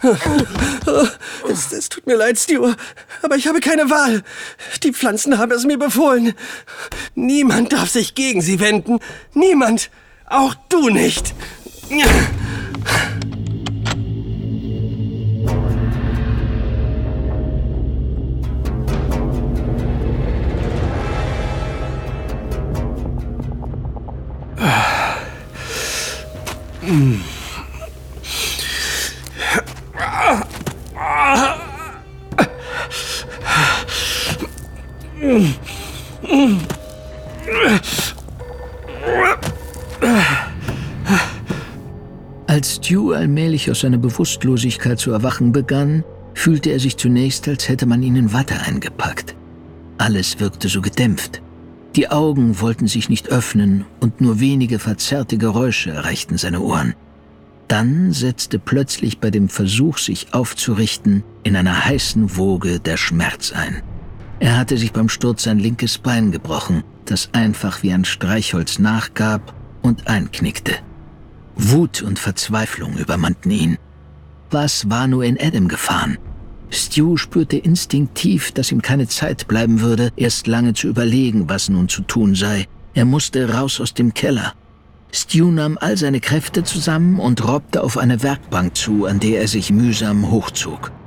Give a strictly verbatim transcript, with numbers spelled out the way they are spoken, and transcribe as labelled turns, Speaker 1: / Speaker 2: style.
Speaker 1: Es, es tut mir leid, Stu, aber ich habe keine Wahl. Die Pflanzen haben es mir befohlen. Niemand darf sich gegen sie wenden. Niemand. Auch du nicht.
Speaker 2: Als Stu allmählich aus seiner Bewusstlosigkeit zu erwachen begann, fühlte er sich zunächst, als hätte man ihn in Watte eingepackt. Alles wirkte so gedämpft. Die Augen wollten sich nicht öffnen und nur wenige verzerrte Geräusche erreichten seine Ohren. Dann setzte plötzlich bei dem Versuch, sich aufzurichten, in einer heißen Woge der Schmerz ein. Er hatte sich beim Sturz sein linkes Bein gebrochen, das einfach wie ein Streichholz nachgab und einknickte. Wut und Verzweiflung übermannten ihn. Was war nur in Adam gefahren? Stu spürte instinktiv, dass ihm keine Zeit bleiben würde, erst lange zu überlegen, was nun zu tun sei. Er musste raus aus dem Keller. Stu nahm all seine Kräfte zusammen und robbte auf eine Werkbank zu, an der er sich mühsam hochzog.